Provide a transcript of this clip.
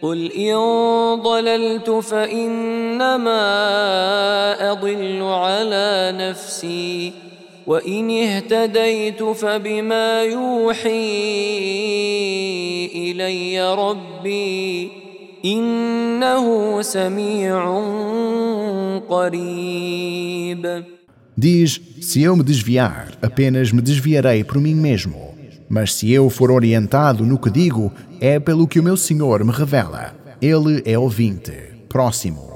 قل إن ضللت فإنما أضل على نفسي وإن اهتديت فبما يوحي إلي ربي إنه سميع قريب. Diz: se eu me desviar, apenas me desviarei por mim mesmo. Mas se eu for orientado no que digo, é pelo que o meu Senhor me revela. Ele é ouvinte, próximo.